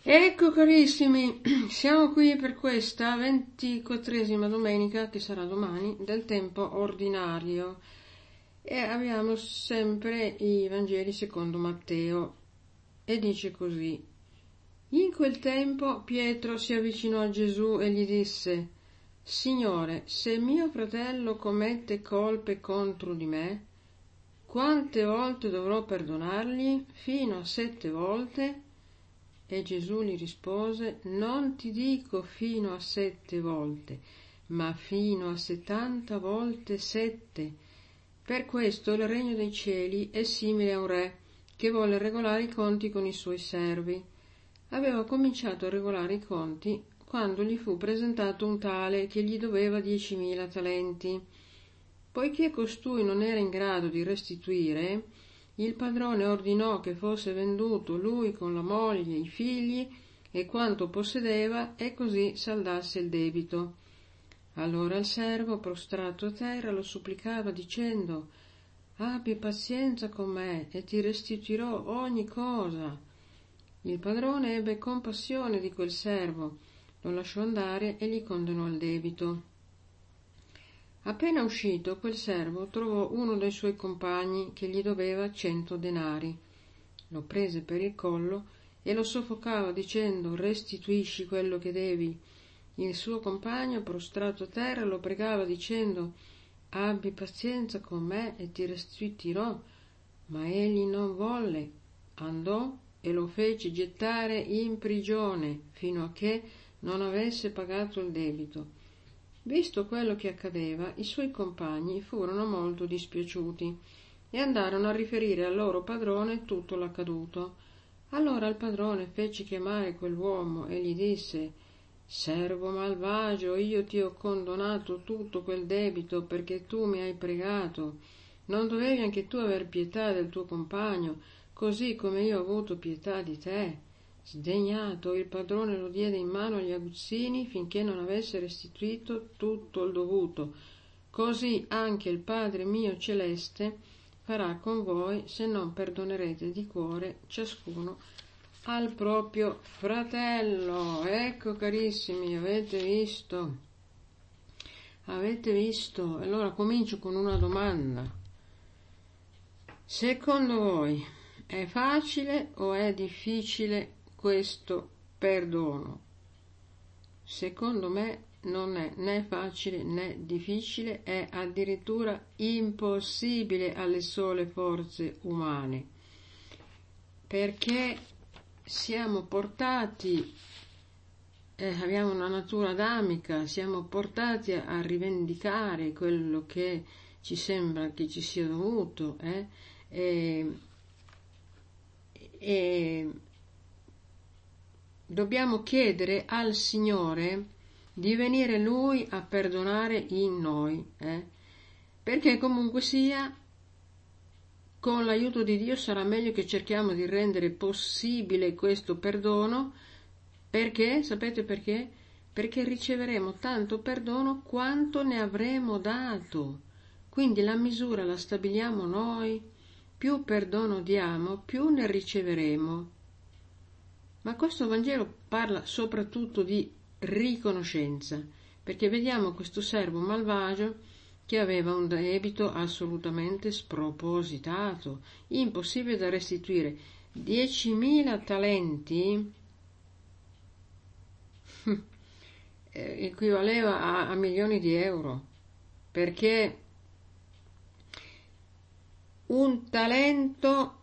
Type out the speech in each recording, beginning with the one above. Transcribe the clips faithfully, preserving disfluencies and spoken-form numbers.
Ecco carissimi, siamo qui per questa ventiquattresima domenica, che sarà domani, del tempo ordinario, e abbiamo sempre i Vangeli secondo Matteo, e dice così: in quel tempo Pietro si avvicinò a Gesù e gli disse: Signore, se mio fratello commette colpe contro di me, quante volte dovrò perdonargli? Fino a sette volte? E Gesù gli rispose: non ti dico fino a sette volte, ma fino a settanta volte sette. Per questo il regno dei cieli è simile a un re che volle regolare i conti con i suoi servi. Aveva cominciato a regolare i conti quando gli fu presentato un tale che gli doveva diecimila talenti. Poiché costui non era in grado di restituire, il padrone ordinò che fosse venduto lui con la moglie, i figli e quanto possedeva, e così saldasse il debito. Allora il servo, prostrato a terra, lo supplicava dicendo: abbi pazienza con me e ti restituirò ogni cosa. Il padrone ebbe compassione di quel servo, lo lasciò andare e gli condonò il debito. Appena uscito, quel servo trovò uno dei suoi compagni che gli doveva cento denari. Lo prese per il collo e lo soffocava dicendo: restituisci quello che devi. Il suo compagno, prostrato a terra, lo pregava dicendo: abbi pazienza con me e ti restituirò. Ma egli non volle. Andò e lo fece gettare in prigione fino a che non avesse pagato il debito. Visto quello che accadeva, i suoi compagni furono molto dispiaciuti e andarono a riferire al loro padrone tutto l'accaduto. Allora il padrone fece chiamare quell'uomo e gli disse: servo malvagio, io ti ho condonato tutto quel debito perché tu mi hai pregato. Non dovevi anche tu aver pietà del tuo compagno, così come io ho avuto pietà di te? Sdegnato, il padrone lo diede in mano agli aguzzini finché non avesse restituito tutto il dovuto. Così anche il Padre mio celeste farà con voi se non perdonerete di cuore ciascuno al proprio fratello. Ecco carissimi, avete visto? Avete visto? Allora comincio con una domanda. Secondo voi è facile o è difficile questo perdono? Secondo me non è né facile né difficile, è addirittura impossibile alle sole forze umane, perché siamo portati, eh, abbiamo una natura adamica, siamo portati a, a rivendicare quello che ci sembra che ci sia dovuto, eh, e, e dobbiamo chiedere al Signore di venire Lui a perdonare in noi, eh? Perché comunque sia, con l'aiuto di Dio sarà meglio che cerchiamo di rendere possibile questo perdono. Perché? Sapete perché? Perché riceveremo tanto perdono quanto ne avremo dato. Quindi la misura la stabiliamo noi. Più perdono diamo, più ne riceveremo. Ma questo Vangelo parla soprattutto di riconoscenza, perché vediamo questo servo malvagio che aveva un debito assolutamente spropositato, impossibile da restituire. diecimila talenti equivaleva a, a milioni di euro, perché un talento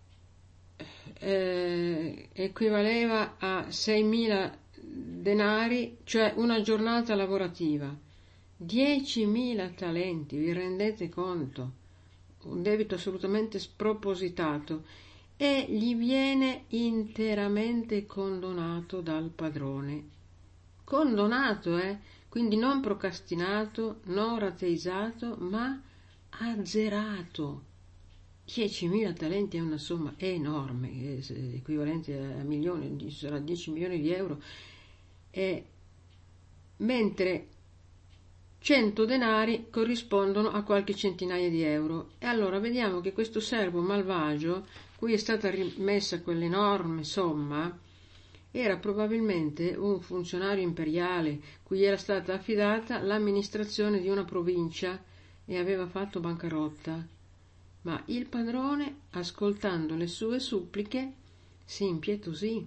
Eh, equivaleva a seimila denari, cioè una giornata lavorativa. diecimila talenti, vi rendete conto? Un debito assolutamente spropositato, e gli viene interamente condonato dal padrone. Condonato, eh? Quindi non procrastinato, non rateizzato, ma azzerato. diecimila talenti è una somma enorme, equivalente a milioni, sarà dieci milioni di euro, e, mentre cento denari corrispondono a qualche centinaia di euro. E allora vediamo che questo servo malvagio, cui è stata rimessa quell'enorme somma, Era probabilmente un funzionario imperiale cui era stata affidata l'amministrazione di una provincia e aveva fatto bancarotta. Ma il padrone, ascoltando le sue suppliche, si impietosì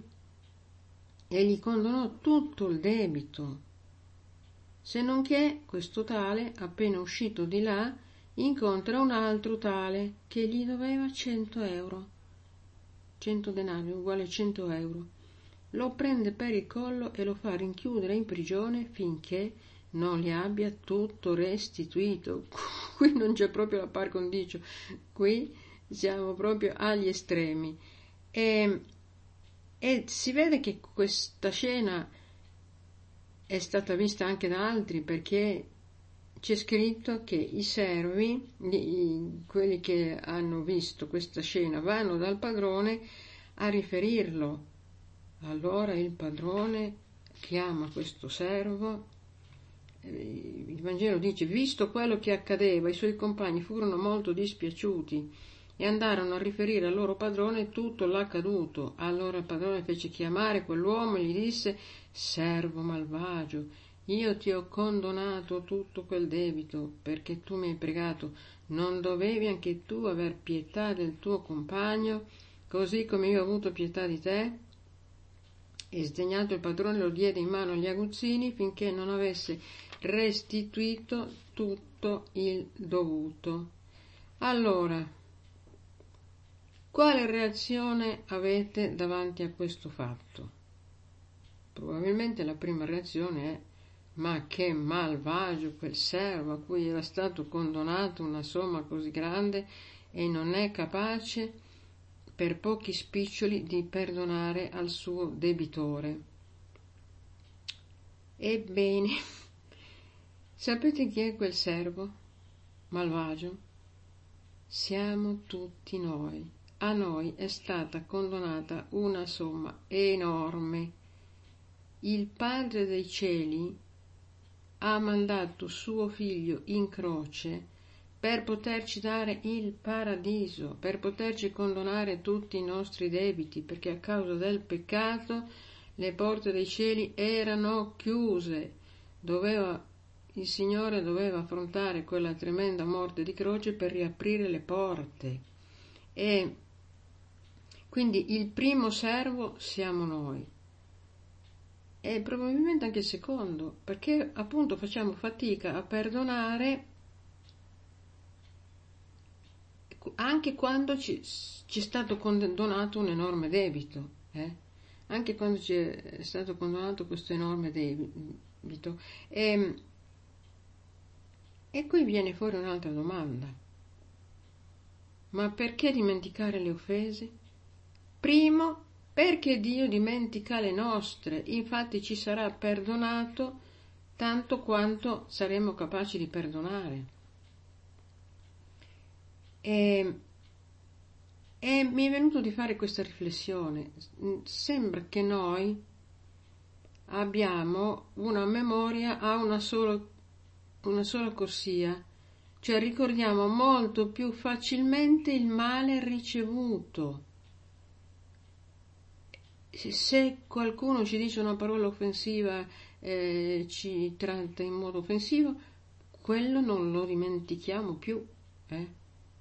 e gli condonò tutto il debito. Se non che questo tale, appena uscito di là, incontra un altro tale che gli doveva cento euro. cento denari uguale a cento euro. Lo prende per il collo e lo fa rinchiudere in prigione finché non gli abbia tutto restituito. Qui non c'è proprio la par condicio, qui siamo proprio agli estremi. E, e si vede che questa scena è stata vista anche da altri, perché c'è scritto che i servi, i, quelli che hanno visto questa scena, vanno dal padrone a riferirlo. Allora il padrone chiama questo servo, il Vangelo dice: visto quello che accadeva, i suoi compagni furono molto dispiaciuti e andarono a riferire al loro padrone tutto l'accaduto. Allora il padrone fece chiamare quell'uomo e gli disse: servo malvagio, io ti ho condonato tutto quel debito perché tu mi hai pregato. Non dovevi anche tu aver pietà del tuo compagno, così come io ho avuto pietà di te? E sdegnato il padrone lo diede in mano agli aguzzini finché non avesse restituito tutto il dovuto. Allora, quale reazione avete davanti a questo fatto? Probabilmente la prima reazione è: ma che malvagio quel servo a cui era stato condonato una somma così grande e non è capace per pochi spiccioli di perdonare al suo debitore. Ebbene, sapete chi è quel servo malvagio? Siamo tutti noi. A noi è stata condonata una somma enorme. Il Padre dei cieli ha mandato suo figlio in croce per poterci dare il paradiso, per poterci condonare tutti i nostri debiti, perché a causa del peccato le porte dei cieli erano chiuse. Doveva, il Signore doveva affrontare quella tremenda morte di croce per riaprire le porte. E quindi il primo servo siamo noi. E probabilmente anche il secondo, perché appunto facciamo fatica a perdonare anche quando ci, ci è stato condonato un enorme debito, eh? Anche quando ci è stato condonato questo enorme debito. E, e qui viene fuori un'altra domanda: ma perché dimenticare le offese? Primo, perché Dio dimentica le nostre, infatti ci sarà perdonato tanto quanto saremo capaci di perdonare. E, e mi è venuto di fare questa riflessione. Sembra che noi abbiamo una memoria a una sola, una sola corsia, cioè ricordiamo molto più facilmente il male ricevuto. Se qualcuno ci dice una parola offensiva, eh, ci tratta in modo offensivo, quello non lo dimentichiamo più, eh?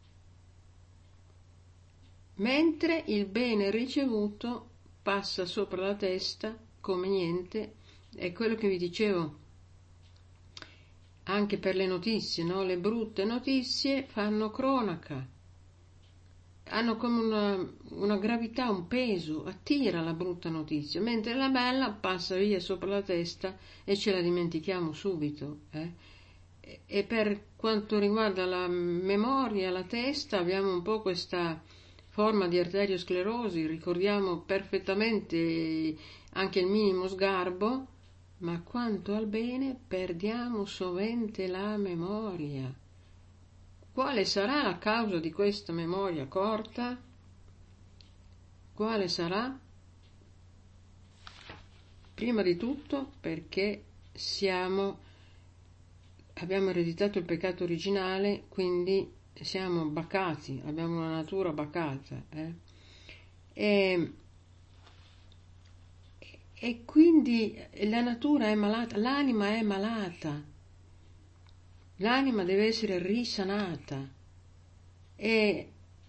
Mentre il bene ricevuto passa sopra la testa come niente. È quello che vi dicevo anche per le notizie, no? Le brutte notizie fanno cronaca, hanno come una, una gravità, un peso, attira la brutta notizia, mentre la bella passa via sopra la testa e ce la dimentichiamo subito, eh? E per quanto riguarda la memoria, la testa, abbiamo un po' questa forma di arteriosclerosi, ricordiamo perfettamente anche il minimo sgarbo, ma quanto al bene perdiamo sovente la memoria. Quale sarà la causa di questa memoria corta? Quale sarà? Prima di tutto perché siamo, abbiamo ereditato il peccato originale, quindi siamo bacati, abbiamo una natura bacata, eh? e, e quindi la natura è malata, l'anima è malata, l'anima deve essere risanata. E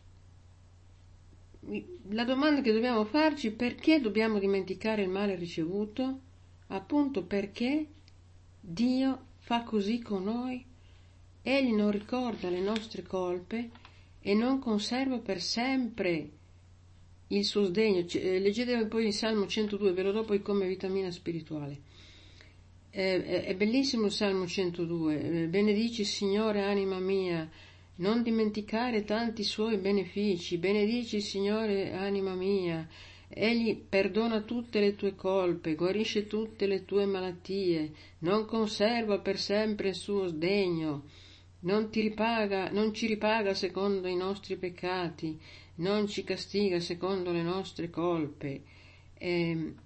la domanda che dobbiamo farci: perché dobbiamo dimenticare il male ricevuto? Appunto perché Dio fa così con noi. Egli non ricorda le nostre colpe e non conserva per sempre il suo sdegno. Leggete poi il Salmo centodue, ve lo do poi come vitamina spirituale. È, è bellissimo il Salmo centodue. Benedici Signore, anima mia, non dimenticare tanti suoi benefici. Benedici Signore, anima mia. Egli perdona tutte le tue colpe, guarisce tutte le tue malattie, non conserva per sempre il suo sdegno, non ti ripaga, non ci ripaga secondo i nostri peccati, non ci castiga secondo le nostre colpe. E,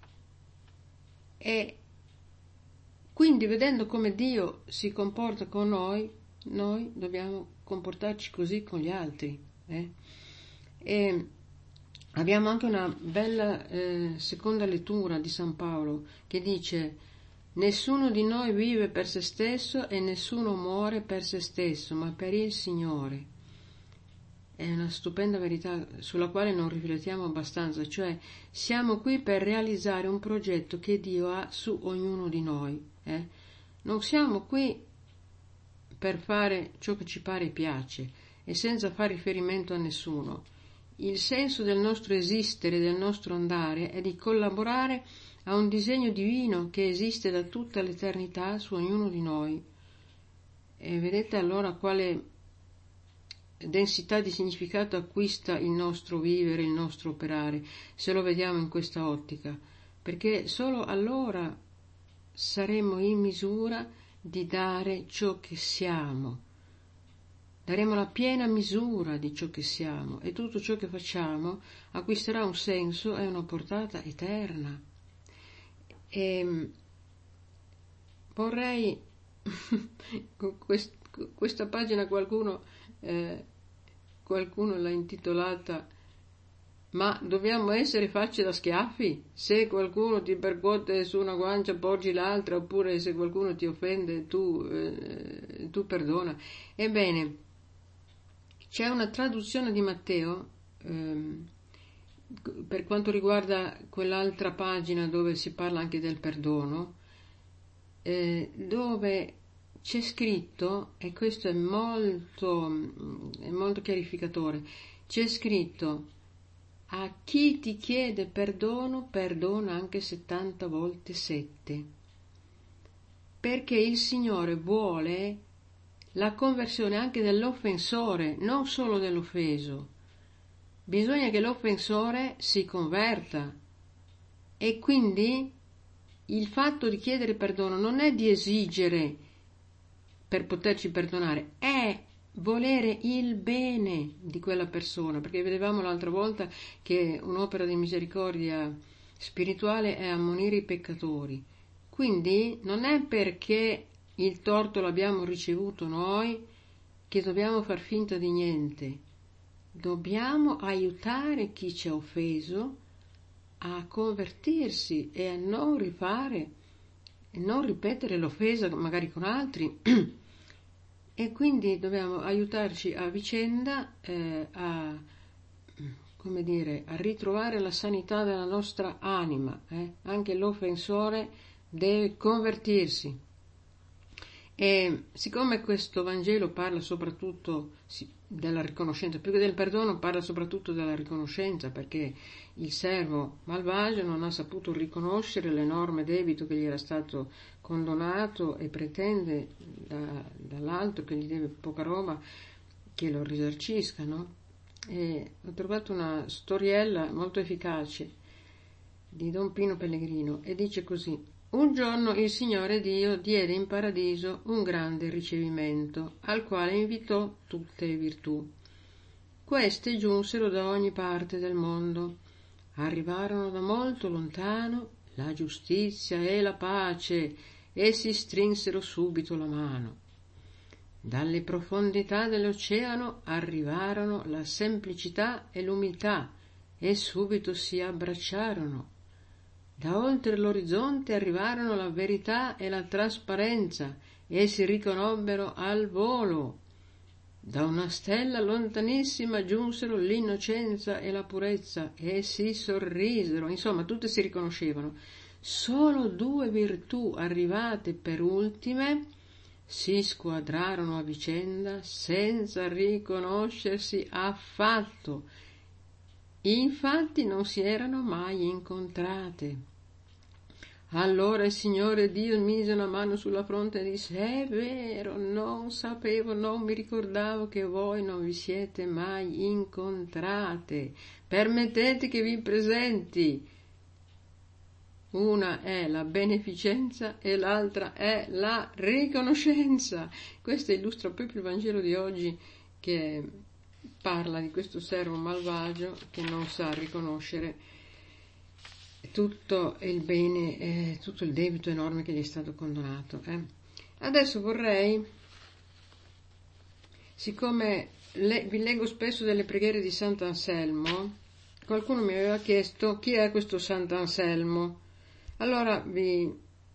e quindi, vedendo come Dio si comporta con noi, noi dobbiamo comportarci così con gli altri. Eh? E abbiamo anche una bella eh, seconda lettura di San Paolo che dice: nessuno di noi vive per se stesso e nessuno muore per se stesso, ma per il Signore. È una stupenda verità sulla quale non riflettiamo abbastanza, cioè siamo qui per realizzare un progetto che Dio ha su ognuno di noi. Eh? Non siamo qui per fare ciò che ci pare e piace e senza fare riferimento a nessuno. Il senso del nostro esistere, del nostro andare, è di collaborare a un disegno divino che esiste da tutta l'eternità su ognuno di noi. E vedete allora quale densità di significato acquista il nostro vivere, il nostro operare, se lo vediamo in questa ottica, perché solo allora saremo in misura di dare ciò che siamo. Daremo la piena misura di ciò che siamo e tutto ciò che facciamo acquisterà un senso e una portata eterna. E vorrei con quest, questa pagina qualcuno eh, qualcuno l'ha intitolata: ma dobbiamo essere facce da schiaffi? Se qualcuno ti percuote su una guancia porgi l'altra, oppure se qualcuno ti offende tu, eh, tu perdona. Ebbene, c'è una traduzione di Matteo ehm, per quanto riguarda quell'altra pagina dove si parla anche del perdono, eh, dove c'è scritto, e questo è molto, è molto chiarificatore, c'è scritto: a chi ti chiede perdono, perdona anche settanta volte sette, perché il Signore vuole la conversione anche dell'offensore, non solo dell'offeso. Bisogna che l'offensore si converta, e quindi il fatto di chiedere perdono non è di esigere per poterci perdonare, è volere il bene di quella persona, perché vedevamo l'altra volta che un'opera di misericordia spirituale è ammonire i peccatori. Quindi non è perché il torto l'abbiamo ricevuto noi che dobbiamo far finta di niente. Dobbiamo aiutare chi ci ha offeso a convertirsi e a non rifare e non ripetere l'offesa magari con altri. E quindi dobbiamo aiutarci a vicenda eh, a, come dire, a ritrovare la sanità della nostra anima. Eh? Anche l'offensore deve convertirsi. E siccome questo Vangelo parla soprattutto della riconoscenza, più che del perdono parla soprattutto della riconoscenza, perché il servo malvagio non ha saputo riconoscere l'enorme debito che gli era stato condonato e pretende da, dall'altro che gli deve poca roba che lo risarcisca, no? E ho trovato una storiella molto efficace di Don Pino Pellegrino e dice così: un giorno il Signore Dio diede in paradiso un grande ricevimento, al quale invitò tutte le virtù. Queste giunsero da ogni parte del mondo, arrivarono da molto lontano la giustizia e la pace, e si strinsero subito la mano. Dalle profondità dell'oceano arrivarono la semplicità e l'umiltà, e subito si abbracciarono. Da oltre l'orizzonte arrivarono la verità e la trasparenza, e si riconobbero al volo. Da una stella lontanissima giunsero l'innocenza e la purezza, e si sorrisero. Insomma, tutte si riconoscevano. Solo due virtù, arrivate per ultime, si squadrarono a vicenda senza riconoscersi affatto. Infatti non si erano mai incontrate. Allora il Signore Dio mise una mano sulla fronte e disse: è vero, non sapevo, non mi ricordavo che voi non vi siete mai incontrate. Permettete che vi presenti. Una è la beneficenza e l'altra è la riconoscenza. Questo illustra proprio il Vangelo di oggi, che parla di questo servo malvagio che non sa riconoscere tutto il bene, eh, tutto il debito enorme che gli è stato condonato. Eh. Adesso vorrei, siccome le, vi leggo spesso delle preghiere di Sant'Anselmo, qualcuno mi aveva chiesto chi è questo Sant'Anselmo. Allora vi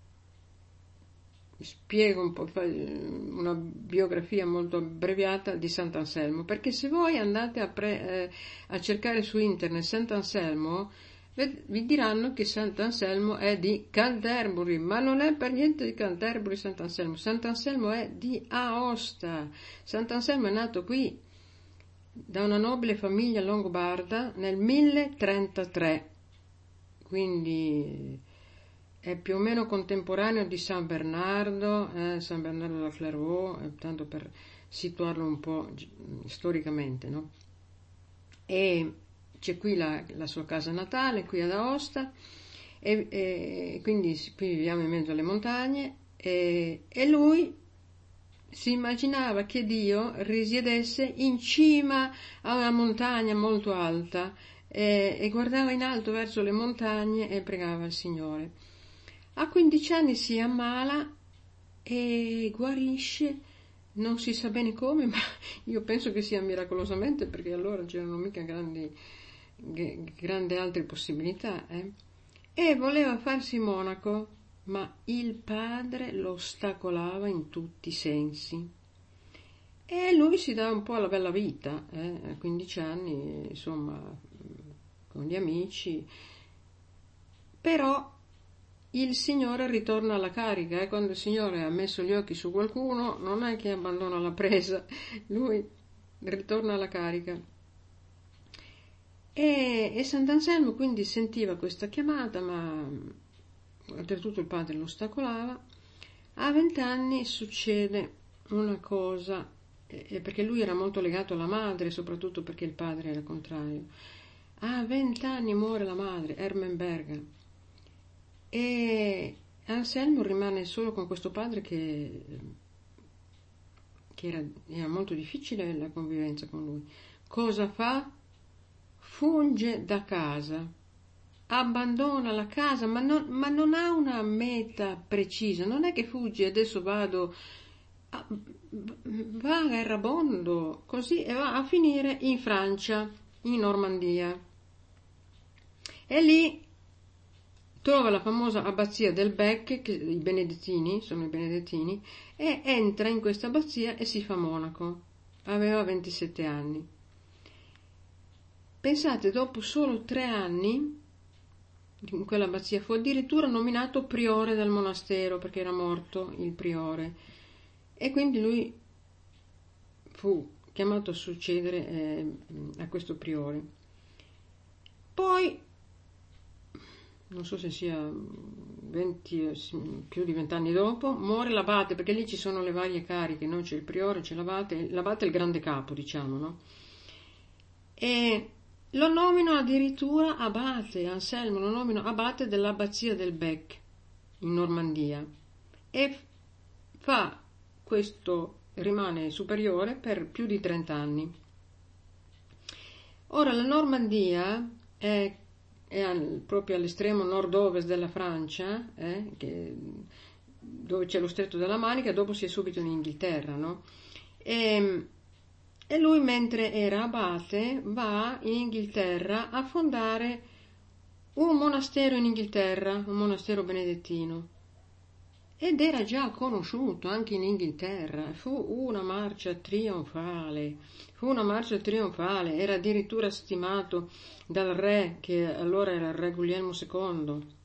spiego un po', una biografia molto abbreviata di Sant'Anselmo, perché se voi andate a, pre, eh, a cercare su internet Sant'Anselmo, vi diranno che Sant'Anselmo è di Canterbury, ma non è per niente di Canterbury Sant'Anselmo. Sant'Anselmo è di Aosta. Sant'Anselmo è nato qui da una nobile famiglia longobarda nel mille trentatré, quindi è più o meno contemporaneo di San Bernardo, eh, San Bernardo da Clairvaux, eh, tanto per situarlo un po' storicamente, no? E c'è qui la, la sua casa natale, qui ad Aosta, e, e quindi qui viviamo in mezzo alle montagne, e, e lui si immaginava che Dio risiedesse in cima a una montagna molto alta, e, e guardava in alto verso le montagne e pregava il Signore. A quindici anni si ammala e guarisce, non si sa bene come, ma io penso che sia miracolosamente, perché allora c'erano mica grandi, grandi altre possibilità, eh? E voleva farsi monaco, ma il padre lo ostacolava in tutti i sensi. E lui si dà un po' alla bella vita, eh? A quindici anni, insomma, con gli amici, però il Signore ritorna alla carica, e eh? Quando il Signore ha messo gli occhi su qualcuno non è che abbandona la presa, lui ritorna alla carica. E, e Sant'Anselmo quindi sentiva questa chiamata, ma oltretutto il padre lo ostacolava. A vent'anni succede una cosa, eh, perché lui era molto legato alla madre, soprattutto perché il padre era contrario. A vent'anni muore la madre, Ermenberga. E Anselmo rimane solo con questo padre che, che era, era molto difficile la convivenza con lui. Cosa fa? Funge da casa, abbandona la casa, ma non, ma non ha una meta precisa, non è che fugge, adesso vado, a, va a errabondo, così, e va a finire in Francia, in Normandia. E lì trova la famosa abbazia del Bec, che i benedettini, sono i benedettini, e entra in questa abbazia e si fa monaco. Aveva ventisette anni. Pensate, dopo solo tre anni, in quella abbazia, fu addirittura nominato priore del monastero, perché era morto il priore. E quindi lui fu chiamato a succedere eh, a questo priore. Poi, non so se sia venti, più di vent'anni dopo, muore l'abate, perché lì ci sono le varie cariche, no? C'è il priore, c'è l'abate, l'abate è il grande capo, diciamo, no? E lo nomino addirittura abate, Anselmo lo nomino abate dell'abbazia del Bec, in Normandia, e fa questo, rimane superiore per più di trenta anni. Ora, la Normandia è è proprio all'estremo nord-ovest della Francia, eh, che, dove c'è lo stretto della Manica, dopo si è subito in Inghilterra, no? E, e lui, mentre era abate, va in Inghilterra a fondare un monastero in Inghilterra, un monastero benedettino, ed era già conosciuto anche in Inghilterra. Fu una marcia trionfale, fu una marcia trionfale, era addirittura stimato dal re, che allora era il re Guglielmo secondo,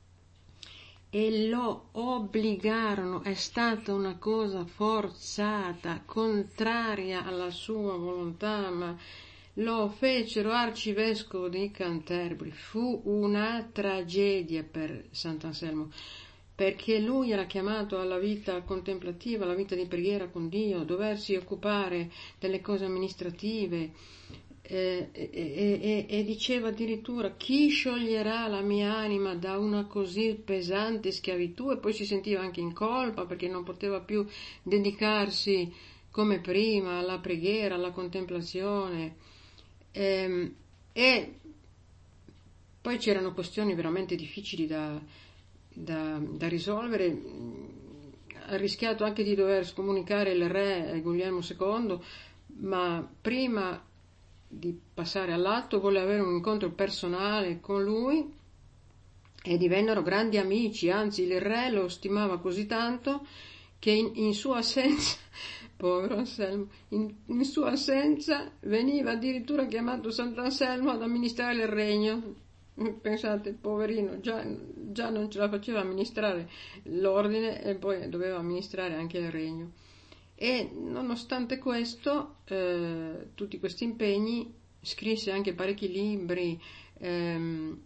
e lo obbligarono, è stata una cosa forzata, contraria alla sua volontà, ma lo fecero arcivescovo di Canterbury. Fu una tragedia per Sant'Anselmo, perché lui era chiamato alla vita contemplativa, alla vita di preghiera con Dio, doversi occupare delle cose amministrative, eh, e, e, e diceva addirittura: chi scioglierà la mia anima da una così pesante schiavitù? E poi si sentiva anche in colpa perché non poteva più dedicarsi come prima alla preghiera, alla contemplazione, e, e poi c'erano questioni veramente difficili da Da, da risolvere. Ha rischiato anche di dover scomunicare il re Guglielmo secondo, ma prima di passare all'atto volle avere un incontro personale con lui e divennero grandi amici, anzi il re lo stimava così tanto che in, in sua assenza, povero Anselmo, in, in sua assenza veniva addirittura chiamato Sant'Anselmo ad amministrare il regno. Pensate, poverino, già, già non ce la faceva amministrare l'ordine e poi doveva amministrare anche il regno. E nonostante questo, eh, tutti questi impegni, scrisse anche parecchi libri ehm,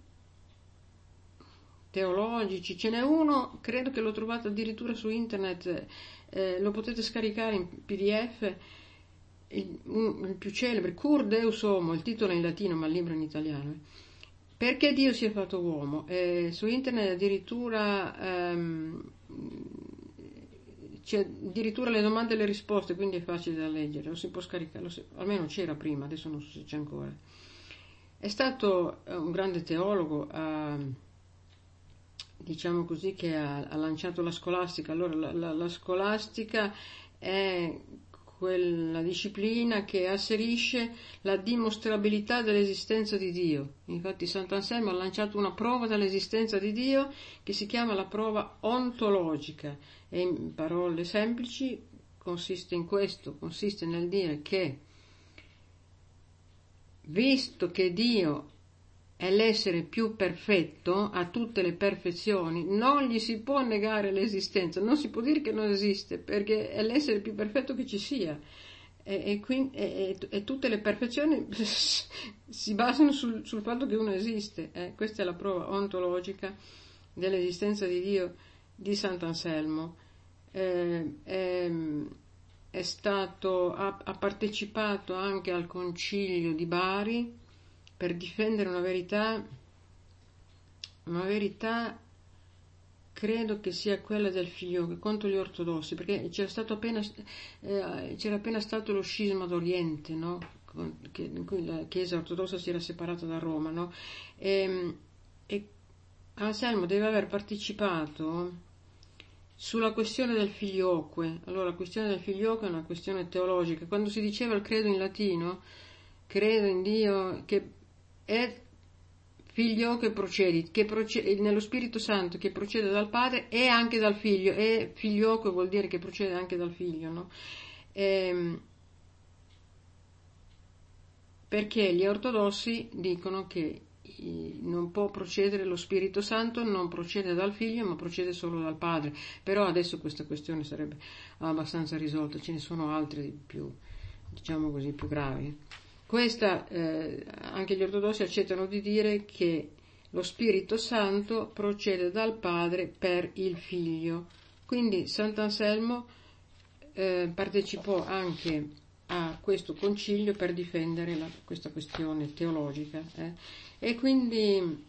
teologici. Ce n'è uno, credo che l'ho trovato addirittura su internet, eh, lo potete scaricare in P D F, il, un, il più celebre, Cur Deus Homo, il titolo è in latino ma il libro è in italiano. Eh. Perché Dio si è fatto uomo? Eh, su internet addirittura ehm, c'è addirittura le domande e le risposte, quindi è facile da leggere, lo si può scaricare, lo si, almeno c'era prima, adesso non so se c'è ancora. È stato un grande teologo, ha, diciamo così, che ha, ha lanciato la scolastica. Allora la, la, la scolastica è quella disciplina che asserisce la dimostrabilità dell'esistenza di Dio. Infatti Sant'Anselmo ha lanciato una prova dell'esistenza di Dio che si chiama la prova ontologica, e in parole semplici consiste in questo, consiste nel dire che, visto che Dio è l'essere più perfetto, ha tutte le perfezioni, non gli si può negare l'esistenza, non si può dire che non esiste, perché è l'essere più perfetto che ci sia, e, e, quindi, e, e tutte le perfezioni si basano sul, sul fatto che uno esiste. Eh, questa è la prova ontologica dell'esistenza di Dio di Sant'Anselmo. Eh, è, è stato, ha, ha partecipato anche al concilio di Bari per difendere una verità, una verità credo che sia quella del Filioque contro gli ortodossi, perché c'era stato appena, eh, c'era appena stato lo scisma d'Oriente, no? Che, in cui la Chiesa ortodossa si era separata da Roma, no? E, e Anselmo deve aver partecipato sulla questione del Filioque. Allora, la questione del Filioque è una questione teologica. Quando si diceva il credo in latino, credo in Dio che è figlio che procede, che procede nello Spirito Santo, che procede dal Padre e anche dal Figlio, e figlioque vuol dire che procede anche dal Figlio, no? E, perché gli ortodossi dicono che non può procedere lo Spirito Santo, non procede dal Figlio, ma procede solo dal Padre. Però adesso questa questione sarebbe abbastanza risolta, ce ne sono altre più, diciamo così, più gravi. Questa, eh, anche gli ortodossi accettano di dire che lo Spirito Santo procede dal Padre per il Figlio. Quindi Sant'Anselmo eh, partecipò anche a questo concilio per difendere la, questa questione teologica. Eh. E quindi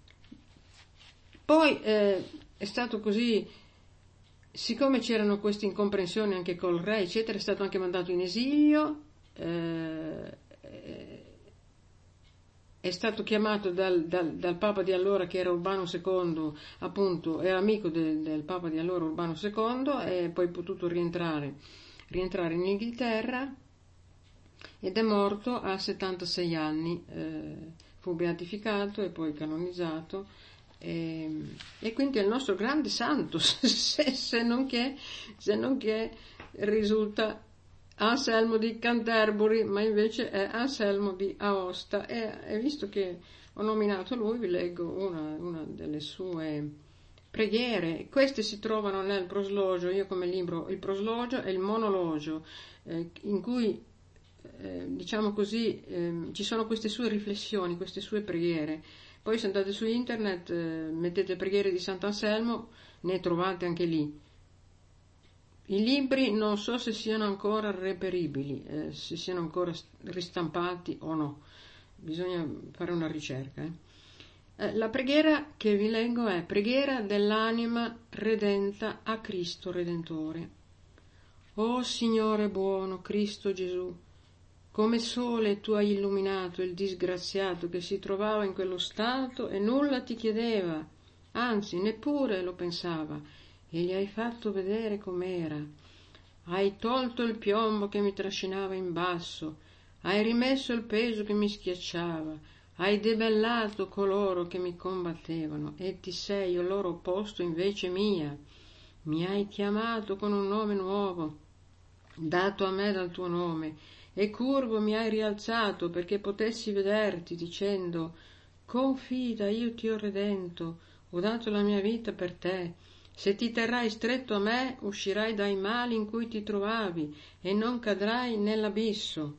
poi eh, è stato così, siccome c'erano queste incomprensioni anche col re, eccetera, è stato anche mandato in esilio. Eh, è stato chiamato dal, dal, dal Papa di allora, che era Urbano secondo, appunto, era amico del, del Papa di allora, Urbano secondo, e poi è potuto rientrare, rientrare in Inghilterra, ed è morto a settantasei anni, eh, fu beatificato e poi canonizzato, e, e quindi è il nostro grande santo, se, se, non che, se non che risulta Anselmo di Canterbury, ma invece è Anselmo di Aosta. E, e visto che ho nominato lui, vi leggo una, una delle sue preghiere. Queste si trovano nel proslogio, io come libro, il proslogio e il monologio, eh, in cui eh, diciamo così eh, ci sono queste sue riflessioni, queste sue preghiere. Poi se andate su internet, eh, mettete preghiere di Sant'Anselmo, ne trovate anche lì. I libri non so se siano ancora reperibili, eh, se siano ancora ristampati o no, bisogna fare una ricerca. Eh. Eh, la preghiera che vi leggo è preghiera dell'anima redenta a Cristo Redentore. O Signore buono, Cristo Gesù, come sole tu hai illuminato il disgraziato che si trovava in quello stato e nulla ti chiedeva, anzi neppure lo pensava, e gli hai fatto vedere com'era. Hai tolto il piombo che mi trascinava in basso, hai rimesso il peso che mi schiacciava, hai debellato coloro che mi combattevano e ti sei al loro posto invece mia. Mi hai chiamato con un nome nuovo, dato a me dal tuo nome, e curvo mi hai rialzato perché potessi vederti, dicendo: confida, io ti ho redento, ho dato la mia vita per te. Se ti terrai stretto a me, uscirai dai mali in cui ti trovavi e non cadrai nell'abisso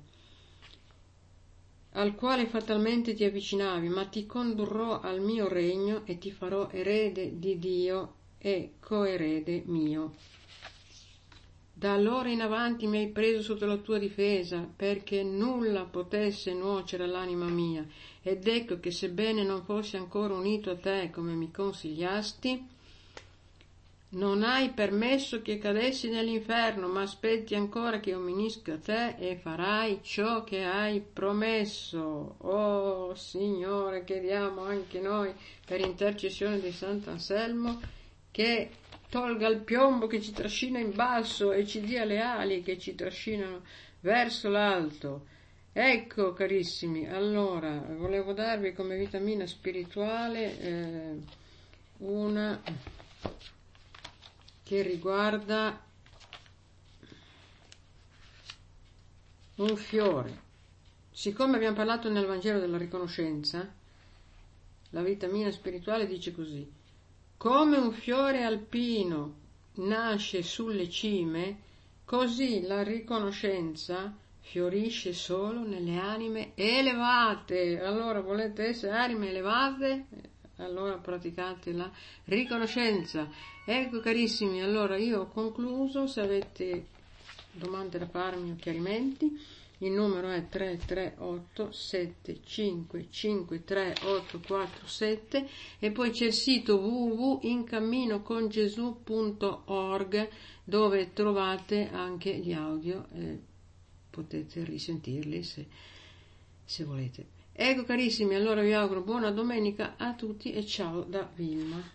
al quale fatalmente ti avvicinavi, ma ti condurrò al mio regno e ti farò erede di Dio e coerede mio. Da allora in avanti mi hai preso sotto la tua difesa, perché nulla potesse nuocere all'anima mia, ed ecco che sebbene non fossi ancora unito a te come mi consigliasti, non hai permesso che cadessi nell'inferno, ma aspetti ancora che io mi unisca a te e farai ciò che hai promesso. Oh Signore, chiediamo anche noi, per intercessione di Sant'Anselmo, che tolga il piombo che ci trascina in basso e ci dia le ali che ci trascinano verso l'alto. Ecco, carissimi, allora, volevo darvi come vitamina spirituale eh, una che riguarda un fiore. Siccome abbiamo parlato nel Vangelo della riconoscenza, la vitamina spirituale dice così: come un fiore alpino nasce sulle cime, così la riconoscenza fiorisce solo nelle anime elevate. Allora, volete essere anime elevate? Allora praticate la riconoscenza. Ecco, carissimi, allora io ho concluso. Se avete domande da farmi o chiarimenti, il numero è tre tre otto sette cinque cinque tre otto quattro sette e poi c'è il sito w w w punto incamminocongesù punto org dove trovate anche gli audio e potete risentirli se, se volete. Ecco, carissimi, allora vi auguro buona domenica a tutti e ciao da Vilma.